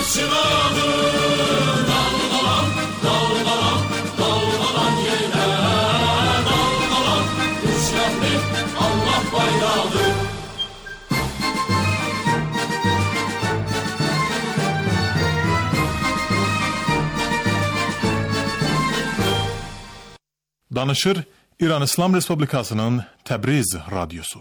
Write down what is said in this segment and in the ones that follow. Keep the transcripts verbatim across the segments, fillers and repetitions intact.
Danışır İran İslam Respublikası'nın Tebriz Radyosu.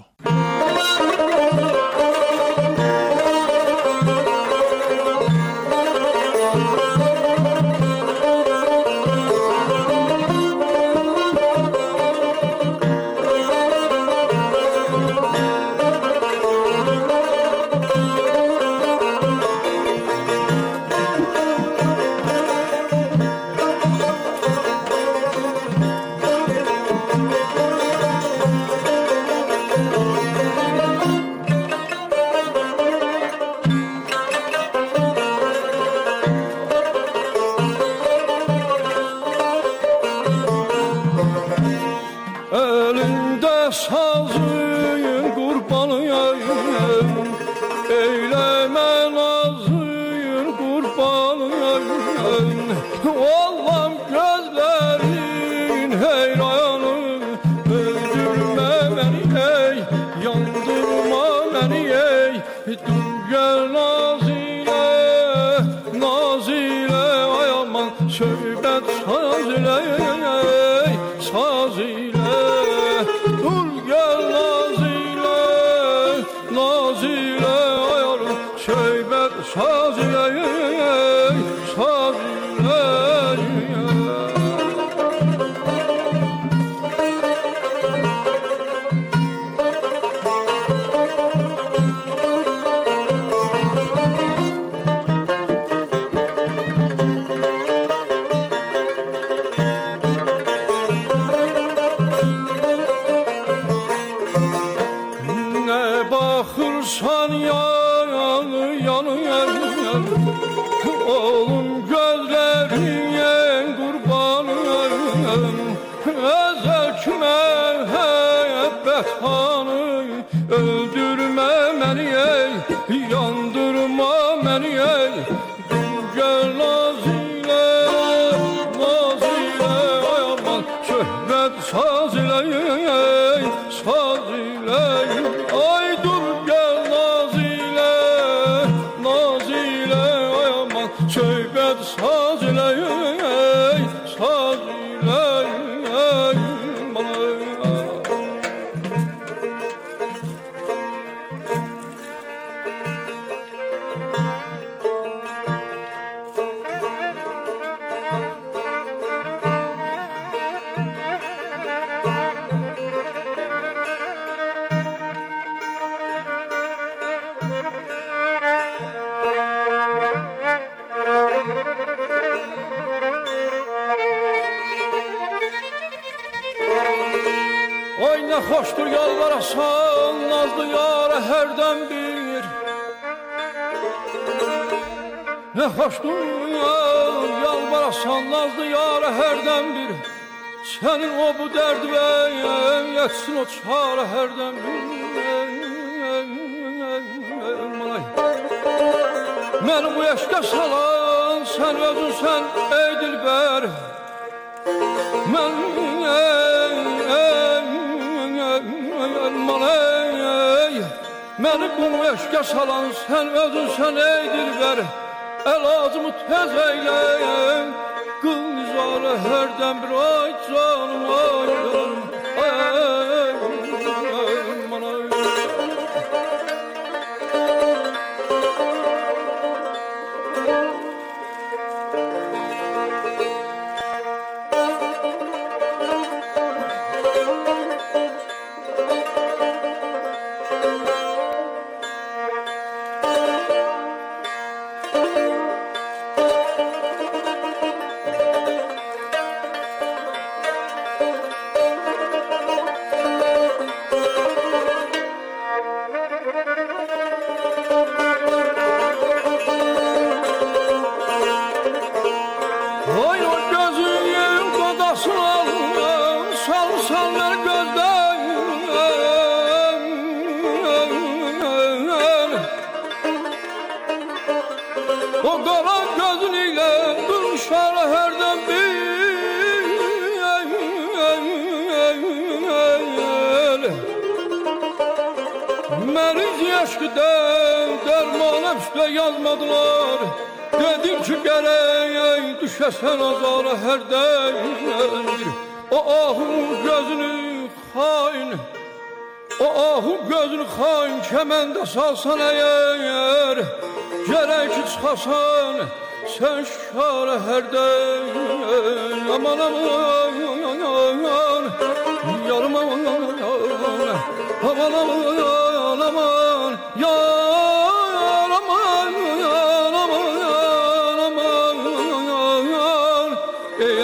Hoştur yalvarasan nazlı yâre herden bir. Ne hoştur yalvarasan nazlı yâre herden bir. Senin o bu derdi ve yetsin o çare herden bir. Beni bu yaşka salan sen özün sen ey dilber. Ben Məni bu eşqə salan sən özün sən ey dilbər. Əlacımı tez eyləyəm qıl nizarə hərdən bir ay canım ay canım ay bana. o qara gözlüyle durmuşlar hərdən bir. Məriz yaşqıdan dərmana üstə yazmadılar. Dedim ki gərək düşəsən azara hərdən bir. O ahun gözünü xain, o ahun gözünü xain kəməndə salsan əgər, gərək ki çıxasan sən şara hərdən. Aman aman yarım aman aman aman aman yar aman aman aman ey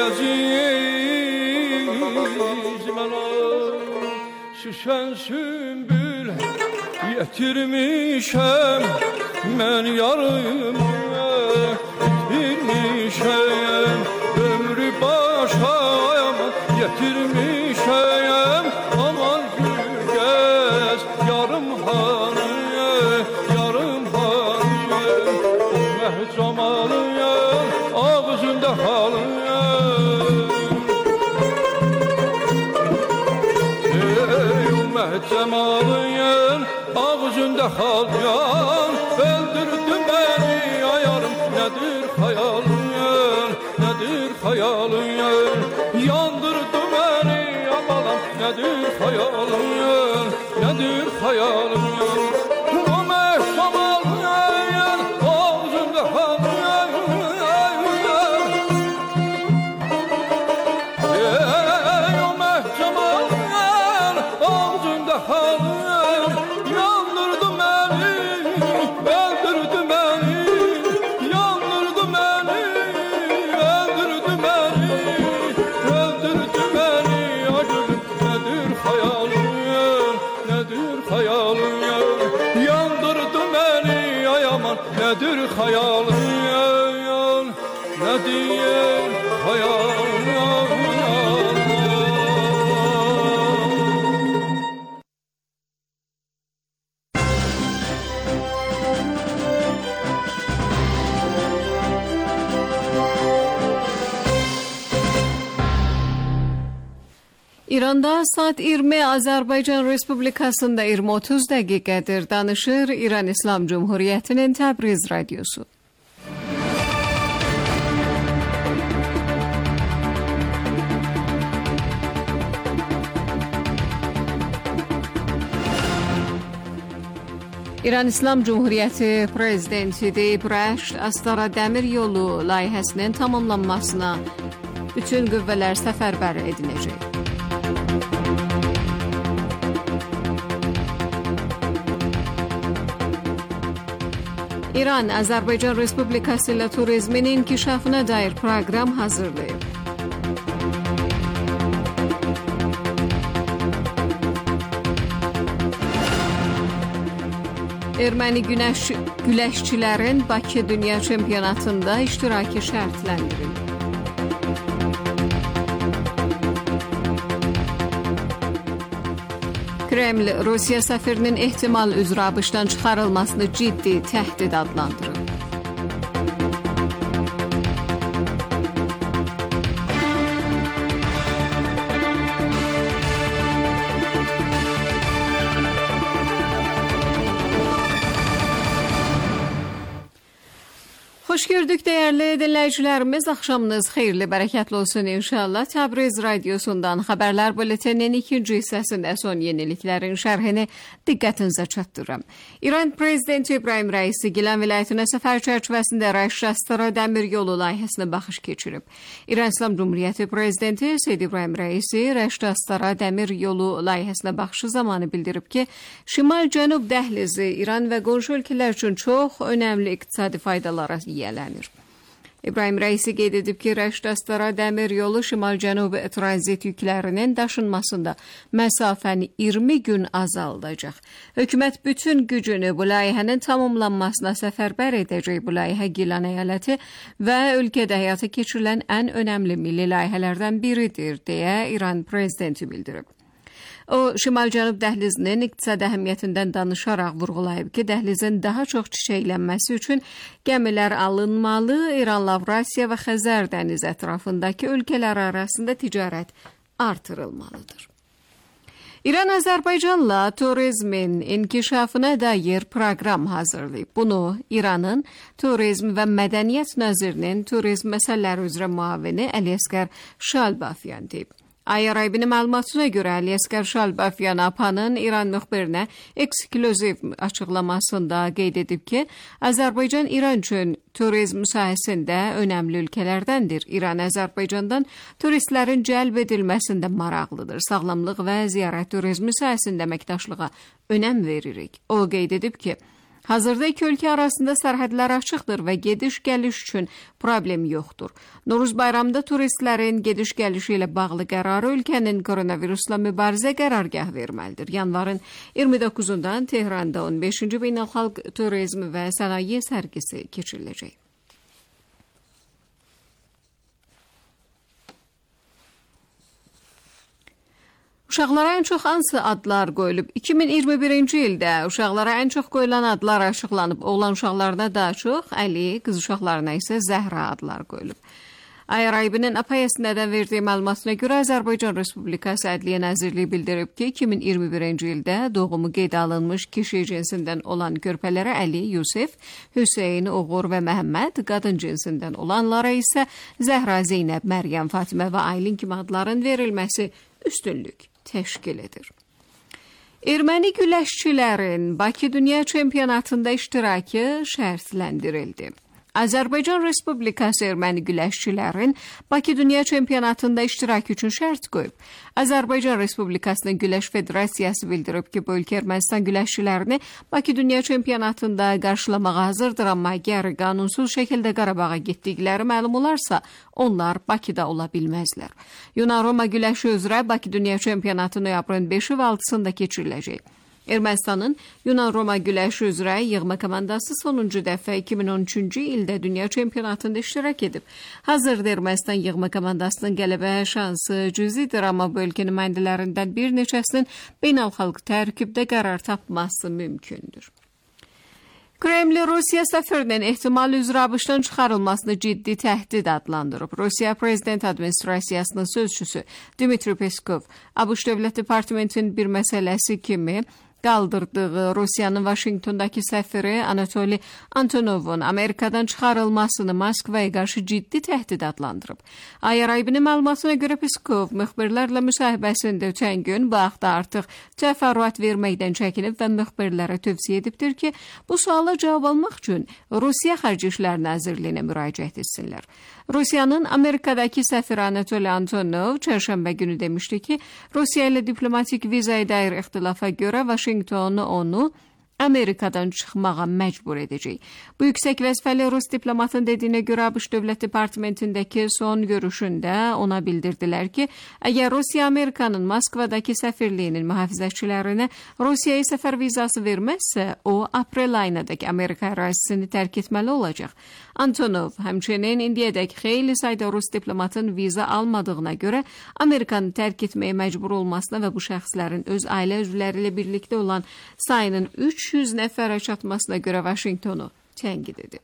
aziz mənə süsən sümbül yetirmişəm mən yarımı yetirmişəm ömrü başa yetirmişəm aman gülgəz yarım hanı yarım hanı o məhcamalı ağzında halı ey o məhcamalı ağzında halyan öldürdü beni ayarım nedir hayalın nedir hayalın yandırdı beni amalam nedir hayalın nedir hayalın o mehsamalın ağzında halyan ey o mehsamalın ağzında halyan yandırdı beni öldürdü beni yandırdı beni öldürdü beni öldürdü beni acım nedir hayalın nedir hayalın yandırdı beni ay aman nedir hayalın nedir hayalın. İranda saat iyirmi, Azərbaycan Respublikasında iyirmi otuz dəqiqədir. Danışır İran İslam Cumhuriyyətinin Təbriz radiosu. İran İslam Cumhuriyyəti Prezidenti deyib, Rəşd Astara Dəmir Yolu layihəsinin tamamlanmasına bütün qüvvələr səfərbər ediləcək. İran, Azərbaycan Respublikası ilə turizmin inkişafına dair proqram hazırlayıb. Erməni güneş, güləşçilərin Bakı Dünya Çempionatında iştirakı şərtləndirilib. Kreml, Rusiya səfirinin ehtimal üzrə ABŞ-dan çıxarılmasını ciddi təhdid adlandırıb. Xoş gördük değerli dinləyicilərimiz. Axşamınız xeyirli, bərəkətli olsun inşallah. Təbriz radiosundan xəbərlər bülteninin ikinci hissəsində son yeniliklərin şərhini diqqətinizə çatdırıram. İran Prezidenti İbrahim Rəisi Gilan vilayətinə səfər çərçivəsində Rəşd Astara Dəmir Yolu layihəsinə baxış keçirib. İran İslam Cumhuriyyəti Prezidenti Seyyid İbrahim Rəisi Rəşd Astara Dəmir Yolu layihəsinə baxışı zamanı bildirib ki, Şimal-Cənub dəhlizi İran və qonşu ölkələr üçün çox önəmli iqtisadi faydalara yiyələnir. İbrahim Rəisi qeyd edib ki, Rəşd Astara Dəmir Yolu Şimal-Cənub tranzit yüklərinin daşınmasında məsafəni iyirmi gün azaldacaq. Hökumət bütün gücünü bu layihənin tamamlanmasına səfərbər edəcək. Bu layihə Gilan əyaləti və ölkədə həyata keçirilən ən önəmli milli layihələrdən biridir, deyə İran prezidenti bildirib. O, Şimal-Cənub dəhlizinin iqtisadi əhəmiyyətindən danışaraq vurğulayıb ki, dəhlizin daha çox çiçəklənməsi üçün gəmilər alınmalı, İranla Avrasiya və Xəzər dənizi ətrafındakı ölkələr arasında ticarət artırılmalıdır. İran Azərbaycanla turizmin inkişafına dair proqram hazırlayıb. Bunu İranın Turizm və Mədəniyyət Nazirinin turizm məsələləri üzrə müavini Əliəsgər Şalbafyan deyib. Ayarayibinin məlumatına görə Əliəsgər Şalbafyan APA'nın İran müxbirinə eksklüziv açıqlamasında qeyd edib ki, Azərbaycan İran üçün turizm sahəsində önəmli ölkələrdəndir. İran Azərbaycandan turistlərin cəlb edilməsində maraqlıdır. Sağlamlıq və ziyarət turizmi sahəsində əməkdaşlığa önəm veririk. O qeyd edib ki, hazırda iki ölkə arasında sərhədlər açıqdır və gediş-gəliş üçün problem yoxdur. Noruz bayramında turistlərin gediş-gəlişi ilə bağlı qərarı ölkənin koronavirusla mübarizə qərargah verməlidir. Yanvarın iyirmi doqquzundan Tehranda on beşinci Beynəlxalq Turizm və Sənaye sərgisi keçiriləcək. Uşaqlara ən çox hansı adlar qoyulub? iki min iyirmi birinci ildə uşaqlara ən çox qoyulan adlar açıqlanıb. Oğlan uşaqlarına daha çox Əli, qız uşaqlarına isə Zəhra adlar qoyulub. Ayarayibinin APA-yəsindən verdiyi məlumatına görə Azərbaycan Respublikası Ədliyyə Nazirliyi bildirib ki, iki min iyirmi birinci ildə doğumu qeydə alınmış kişi cinsindən olan körpələrə Əli, Yusif, Hüseyn, Uğur və Məhəmməd, qadın cinsindən olanlara isə Zəhra, Zeynəb, Məryəm, Fatimə və Aylin kimi adların verilməsi üstünlük təşkil edir. Erməni güləşçilərin Bakı Dünya Çempionatında iştirakı şərtləndirildi. Azərbaycan Respublikası erməni güləşçilərin Bakı Dünya Çempionatında iştirak üçün şərt qoyub. Azərbaycan Respublikasının Güləş Federasiyası bildirib ki, bu ölkə Ermənistan güləşçilərini Bakı Dünya Çempionatında qarşılamağa hazırdır, amma əgər qanunsuz şəkildə Qarabağa getdikləri məlum olarsa, onlar Bakıda ola bilməzlər. Yunan-Roma güləşi üzrə Bakı Dünya Çempionatı noyabrın beşi və altısında keçiriləcək. Ermənistanın Yunan-Roma güləşi üzrə yığma komandası sonuncu dəfə iki min on üçüncü ildə dünya çempionatında iştirak edib. Hazırda Ermənistan yığma komandasının qələbə şansı cüzidir, amma bu ölkə nümayəndələrindən bir neçəsinin beynəlxalq tərkibdə qərar tapması mümkündür. Kreml Rusiya səfirinin ehtimal üzrə ABŞ-dan çıxarılmasını ciddi təhdid adlandırıb. Rusiya Prezident Administrasiyasının sözçüsü Dmitri Peskov, ABŞ Dövlət Departamentinin bir məsələsi kimi qaldırdığı Rusiyanın Vaşinqtondakı səfiri Anatoli Antonovun Amerikadan çıxarılmasını Moskvaya qarşı ciddi təhdid adlandırıb. Ayarayibinin məlumatına görə Peskov müxbirlərlə müsahibəsində ötən gün bu haqda artıq təfərrüat verməkdən çəkinib və müxbirlərə tövsiyə edibdir ki, bu suala cavab almaq üçün Rusiya Xarici İşlər Nazirliyinə müraciət etsinlər. Rusiyanın Amerikadakı səfiri Anatoli Antonov çərşənbə günü demişdi ki, Rusiya ilə diplomatik vizaya dair ixtilafa görə Vaşinqton onu Amerikadan çıxmağa məcbur edəcək. Bu yüksək vəzifəli Rus diplomatın dediyinə görə ABŞ Dövlət Departamentindəki son görüşündə ona bildirdilər ki, əgər Rusiya Amerikanın Moskvadakı səfirliyinin mühafizəçilərinə Rusiyaya səfər vizası verməzsə, o aprel ayınadək Amerika ərazisini tərk etməli olacaq. Antonov həmçinin indiyədək xeyli sayda Rus diplomatın viza almadığına görə Amerikanı tərk etməyə məcbur olmasına və bu şəxslərin öz ailə üzvləri ilə birlikdə olan sayının üç yüz nəfərə çatmasına görə Vaşinqtonu tənqid edib.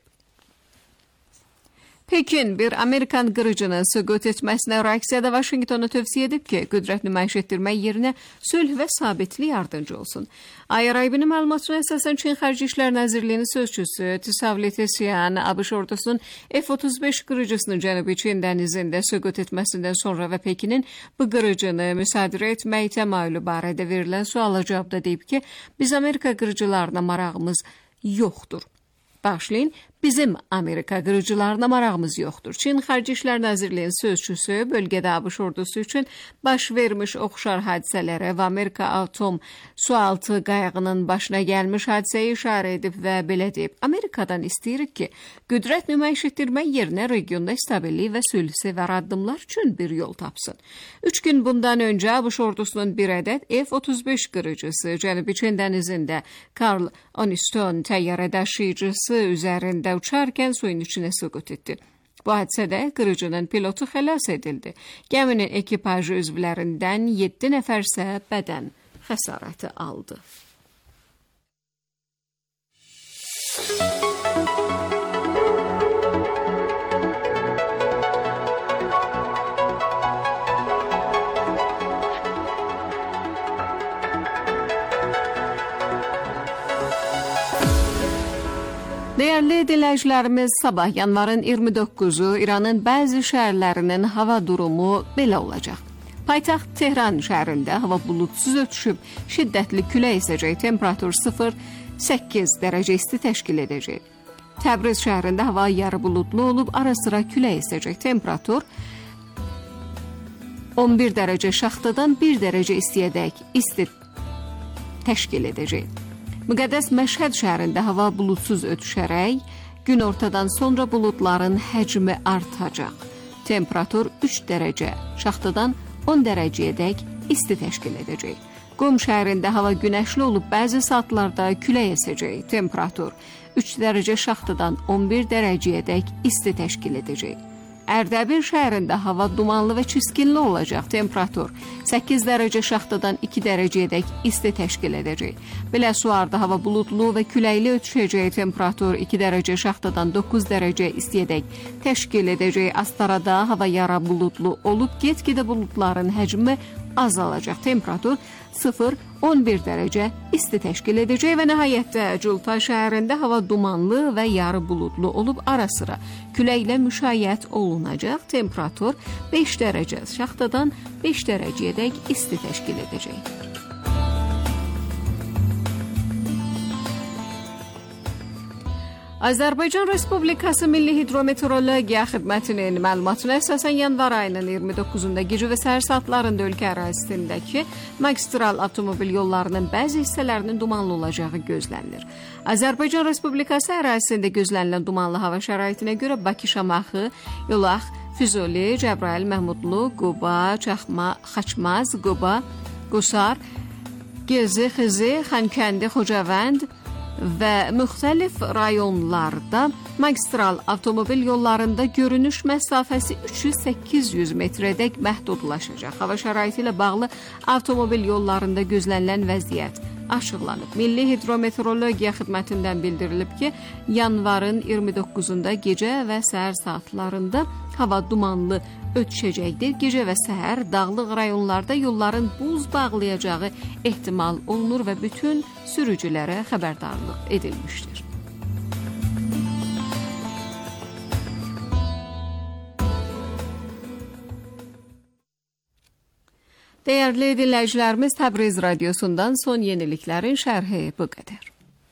Pekin bir Amerikan qırıcının süqut etməsinə reaksiyada Vaşinqtonu tövsiyə edib ki, qüdrət nümayiş etdirmək yerinə sülh və sabitlik yardımcı olsun. Ayarayibinin məlumatına əsasən Çin Xarici İşlər Nazirliyinin sözçüsü Tisavli Tesyan ABŞ ordusunun F otuz beş qırıcısının Cənubi Çin dənizində süqut etməsindən sonra və Pekinin bu qırıcını müsadirə etmək təmayülü barədə verilən suala cavabda deyib ki, biz Amerika qırıcılarına marağımız yoxdur. Başlayın, bizim Amerika qırıcılarına marağımız yoxdur. Çin Xarici İşlər Nazirliyinin sözçüsü bölgədə ABŞ ordusu üçün baş vermiş oxşar hadisələrə və Amerika atom sualtı qayığının başına gəlmiş hadisəyə işarə edib və belə deyib. Amerikadan istəyirik ki, qüdrət nümayiş etdirmək yerinə regionda stabillik və sülhsevər addımlar üçün bir yol tapsın. Üç gün bundan öncə ABŞ ordusunun bir ədəd F otuz beş qırıcısı Cənubi Çin dənizində Karl Oniston təyyarə daşıyıcısı üzərində uçarkən suyun içinə süqut etdi. Bu hadisədə qırıcının pilotu xilas edildi. Gəminin ekipajı üzvlərindən yeddi nəfər isə bədən xəsarəti aldı. Değerli dinləyicilərimiz, sabah yanvarın iyirmi doqquzu İranın bəzi şəhərlərinin hava durumu belə olacaq. Paytaxt Tehran şəhərində hava bulutsuz ötüşüb, şiddətli külək əsəcək, temperatur sıfır səkkiz dərəcə isti təşkil edəcək. Təbriz şəhərində hava yarı bulutlu olub, ara sıra külək əsəcək, temperatur on bir dərəcə şaxtadan bir dərəcə istiyədək isti təşkil edəcək. Müqəddəs Məşhəd şəhərində hava bulutsuz ötüşərək, gün ortadan sonra buludların həcmi artacaq. Temperatur üç dərəcə, şaxtadan on dərəcəyədək isti təşkil edəcək. Qum şəhərində hava günəşli olub, bəzi saatlarda külək əsəcək. Temperatur üç dərəcə, şaxtadan on bir dərəcəyədək isti təşkil edəcək. Ərdəbil şəhərində hava dumanlı və çiskinli olacaq. Temperatur səkkiz dərəcə, şaxtadan iki dərəcəyədək isti təşkil edəcək. Biləsuvarda hava bulutlu və küləkli ötüşəcək. Temperatur iki dərəcə, şaxtadan doqquz dərəcə istiyədək təşkil edəcək. Astarada hava yara bulutlu olub, get-gedə bulutların həcmi azalacaq. Temperatur sıfır on bir dərəcə isti təşkil edəcək və nəhayətdə Culfa şəhərində hava dumanlı və yarı bulutlu olub, ara sıra küləklə müşayiət olunacaq. Temperatur beş dərəcə, şaxtadan beş dərəcəyədək isti təşkil edəcək. Azərbaycan Respublikası Milli Hidrometeorologiya Xidmətinin məlumatına əsasən yanvar ayının iyirmi doqquzunda gecə və səhər saatlarında ölkə ərazisindəki magistral avtomobil yollarının bəzi hissələrinin dumanlı olacağı gözlənilir. Azərbaycan Respublikası ərazisində gözlənilən dumanlı hava şəraitinə görə Bakı, Şamaxı, Yolax, Füzuli, Cəbrayıl, Məhmudlu, Quba, Çaxma, Xaçmaz, Quba, Qusar, Gezi, Xizi, Xankəndi, Xocavənd və müxtəlif rayonlarda magistral avtomobil yollarında görünüş məsafəsi üç yüz səkkiz yüz metrədək məhdudlaşacaq. Hava şəraiti ilə bağlı avtomobil yollarında gözlənilən vəziyyət açıqlanıb. Milli Hidrometeorologiya Xidmətindən bildirilib ki, yanvarın iyirmi doqquzunda gecə və səhər saatlarında hava dumanlı ötüşəcəkdir. Gecə və səhər dağlıq rayonlarda yolların buz bağlayacağı ehtimal olunur və bütün sürücülərə xəbərdarlıq edilmişdir. Değerli dinləyicilərimiz, Təbriz Radyosu'ndan son yeniliklərin şərhi bu qədər.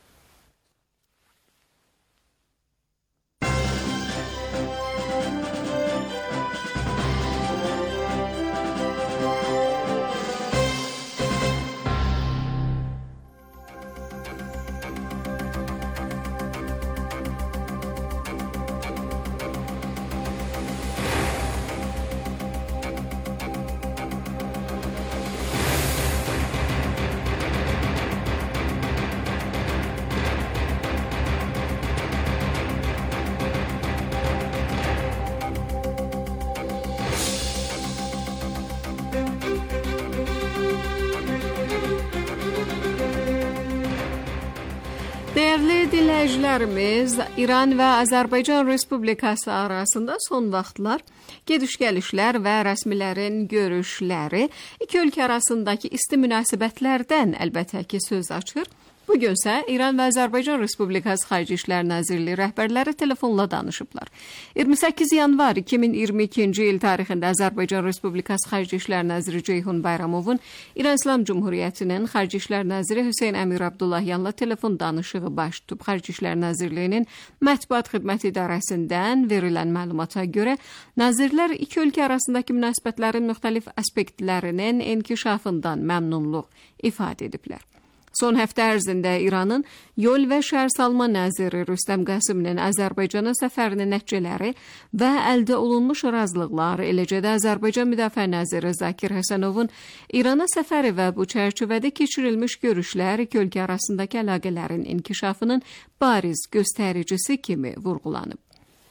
Değerli dinləyicilərimiz, İran və Azərbaycan Respublikası arasında son vaxtlar gediş-gəlişlər və rəsmilərin görüşləri iki ölkə arasındakı isti münasibətlərdən əlbəttə ki söz açır. Bugünsə İran və Azərbaycan Respublikası Xarici İşlər Nazirliyi rəhbərləri telefonla danışıblar. iyirmi səkkiz yanvar iki min iyirmi ikinci il tarixində Azərbaycan Respublikası Xarici İşlər Naziri Ceyhun Bayramovun İran İslam Cumhuriyyətinin Xarici İşlər Naziri Hüseyn Əmir Abdullahyanla telefon danışığı baş tutub. Xarici İşlər Nazirliyinin Mətbuat Xidməti İdarəsindən verilən məlumata görə nazirlər iki ölkə arasındakı münasibətlərin müxtəlif aspektlərinin inkişafından məmnunluq ifadə ediblər. Son həftə ərzində İranın Yol və Şəhərsalma Naziri Rüstəm Qasımın Azərbaycana səfərinin nəticələri və əldə olunmuş razılıqlar, eləcə də Azərbaycan Müdafiə Naziri Zakir Həsənovun İrana səfəri və bu çərçivədə keçirilmiş görüşlər iki ölkə arasındakı əlaqələrin inkişafının bariz göstəricisi kimi vurğulanıb.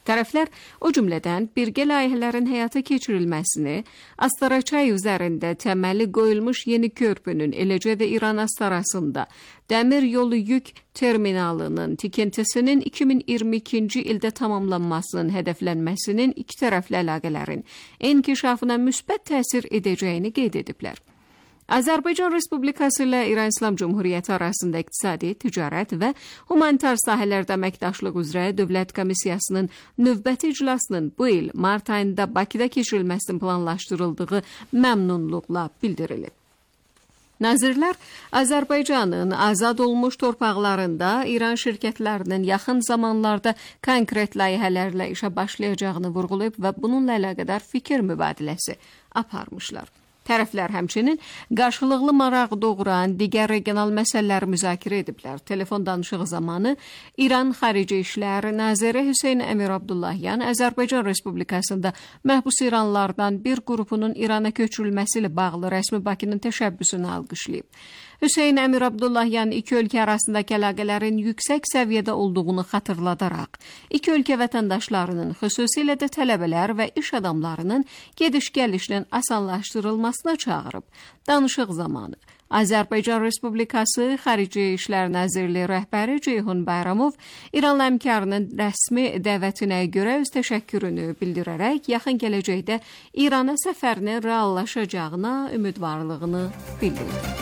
Tərəflər o cümlədən birgə layihələrin həyata keçirilməsini, Astara çayı üzərində təməli qoyulmuş yeni körpünün, eləcə də İran-Astara arasında dəmir yolu yük terminalının tikintisinin iki min iyirmi ikinci ildə tamamlanmasının hədəflənməsinin iki tərəfli əlaqələrin inkişafına müsbət təsir edəcəyini qeyd ediblər. Azərbaycan Respublikası ilə İran İslam Cumhuriyyəti arasında iqtisadi, ticarət və humanitar sahələrdə əməkdaşlıq üzrə Dövlət Komissiyasının növbəti iclasının bu il mart ayında Bakıda keçirilməsinin planlaşdırıldığı məmnunluqla bildirilib. Nazirlər Azərbaycanın azad olmuş torpaqlarında İran şirkətlərinin yaxın zamanlarda konkret layihələrlə işə başlayacağını vurğulayıb və bununla əlaqədar fikir mübadiləsi aparmışlar. Tərəflər həmçinin qarşılıqlı maraq doğuran digər regional məsələləri müzakirə ediblər. Telefon danışığı zamanı İran Xarici İşlər Naziri Hüseyn Əmir Abdullahyan Azərbaycan Respublikasında məhbus İranlılardan bir qrupunun İrana köçürülməsi ilə bağlı rəsmi Bakının təşəbbüsünü alqışlayıb. Hüseyn Əmir Abdullahyan iki ölkə arasındakı əlaqələrin yüksək səviyyədə olduğunu xatırladaraq, iki ölkə vətəndaşlarının, xüsusilə də tələbələr və iş adamlarının gediş-gəlişinin asanlaşdırılmasına çağırıb. Danışıq zamanı Azərbaycan Respublikası Xarici İşlər Nazirliyi rəhbəri Ceyhun Bayramov İranlı həmkarının rəsmi dəvətinə görə öz təşəkkürünü bildirərək yaxın gələcəkdə İrana səfərinin reallaşacağına ümidvarlığını bildirdi.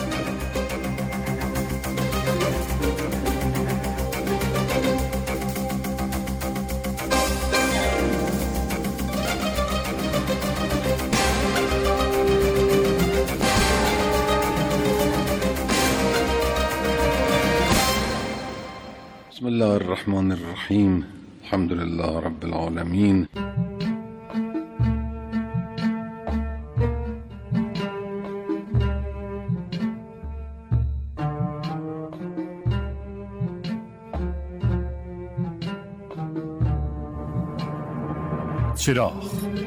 بسم الله الرحمن الرحيم الحمد لله رب العالمين چراغ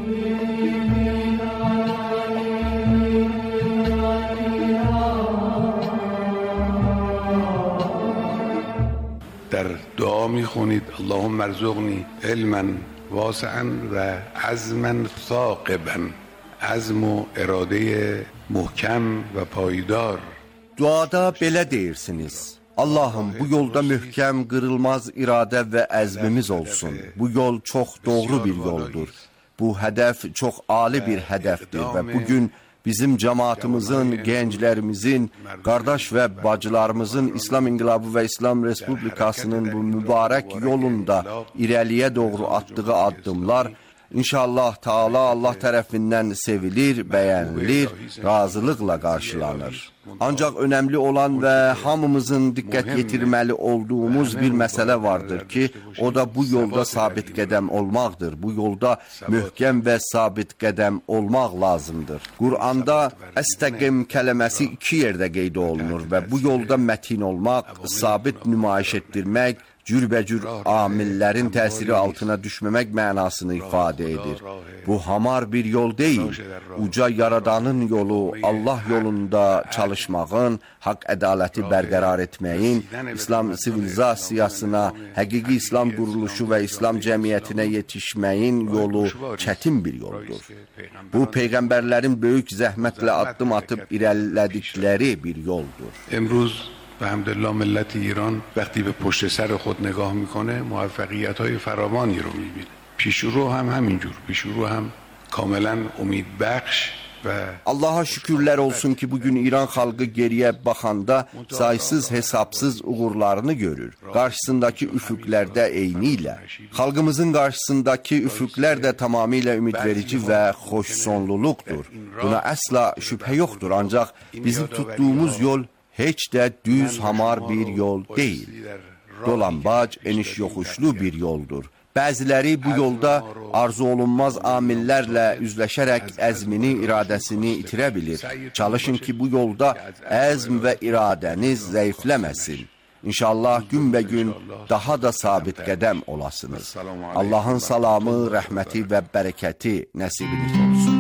در دعا میخونید اللهم ارزقنی علما واسعا و عزما ثاقبا، عزم و اراده محکم و پایدار. Duada belə deyirsiniz: Allahım, bu yolda möhkəm, qırılmaz iradə və əzmimiz olsun. Bu yol çox doğru bir yoldur. Bu hədəf çox ali bir hədəfdir və bugün bizim cəmaatımızın, gənclərimizin, qardaş və bacılarımızın İslam İnqilabı və İslam Respublikasının bu mübarək yolunda irəliyə doğru atdığı addımlar İnşallah Taala Allah tərəfindən sevilir, bəyənilir, razılıqla qarşılanır. Ancaq önəmli olan və hamımızın diqqət yetirməli olduğumuz bir məsələ vardır ki, o da bu yolda sabit qədəm olmaqdır. Bu yolda möhkəm və sabit qədəm olmaq lazımdır. Quranda əstəqim kələməsi iki yerdə qeyd olunur və bu yolda mətin olmaq, sabit nümayiş etdirmək, cürbəcür amillərin təsiri altına düşməmək mənasını ifadə edir. Bu hamar bir yol deyil, uca yaradanın yolu, Allah yolunda çalışmağın, haqq ədaləti bərqərar etməyin, İslam sivilizasiyasına, həqiqi İslam quruluşu və İslam cəmiyyətinə yetişməyin yolu çətin bir yoldur. Bu, Peyğəmbərlərin böyük zəhmətlə addım atıb irəlilədikləri bir yoldur. امروز و الحمدلله ملت ایران وقتی به پشت سر خود نگاه میکنه موفقیت‌های فراوانی رو میبینه. پیشرو هم همینجور، پیشرو هم کاملا امیدبخش və Allaha şükürlər olsun ki, bugün İran xalqı geriyə baxanda saysız hesabsız uğurlarını görür. Qarşısındakı üfüqlərdə eyni ilə. Xalqımızın qarşısındakı üfüqlər də tamamilə ümidverici və xoşsonluluqdur. Buna əsla şübhə yoxdur, ancaq bizim tutduğumuz yol heç də düz, hamar bir yol deyil. Dolambac, eniş yoxuşlu bir yoldur. Bəziləri bu yolda arzu olunmaz amillərlə üzləşərək əzmini, iradəsini itirə bilir. Çalışın ki, bu yolda əzm və iradəniz zəifləməsin. İnşallah günbəgün daha da sabit qədəm olasınız. Allahın salamı, rəhməti və bərəkəti nəsibiniz olsun.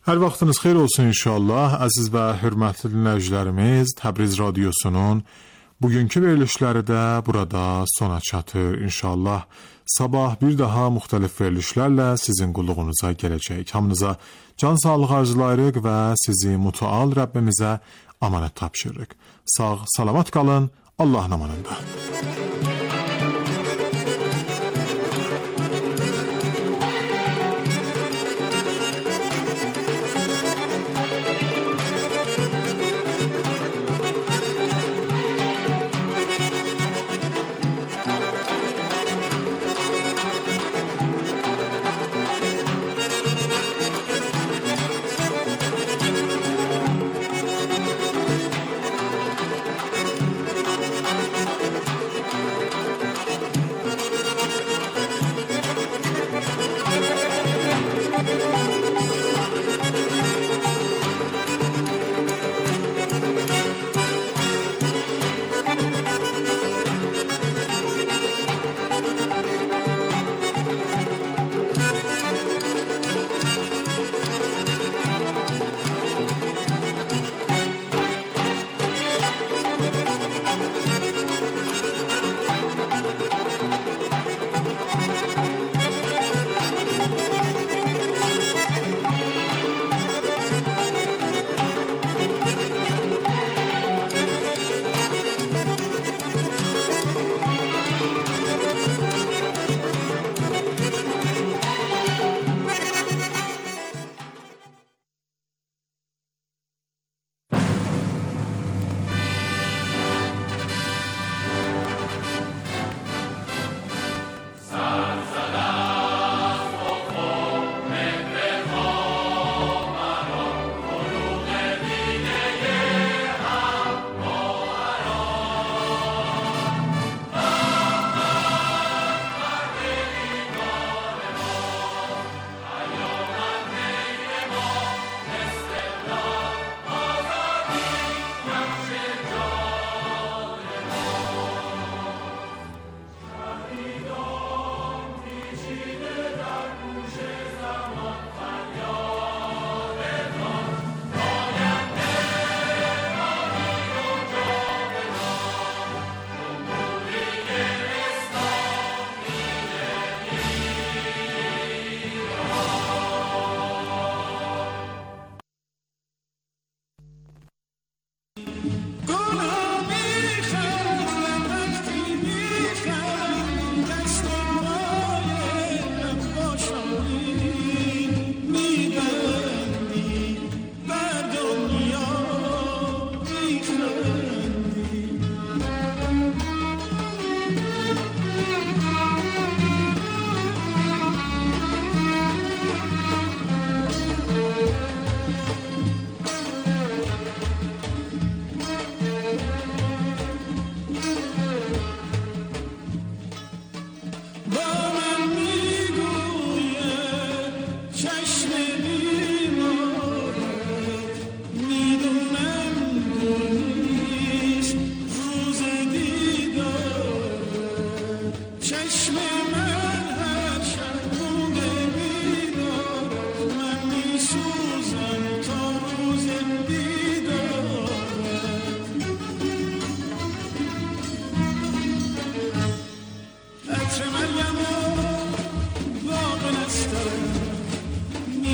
Hər vaxtınız xeyir olsun inşallah. Əziz və hörmətli dinləyicilərimiz, Təbriz radiosunun bugünkü verilişləri də burada sona çatır inşallah. Sabah bir daha müxtəlif verilişlərlə sizin qulluğunuza gələcək. Hamınıza can sağlığı arzulayırıq və sizi mütəal Rəbbimizə amanət tapşırırıq. Sağ, salamat qalın, Allahın amanında.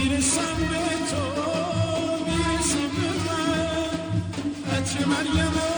Maryam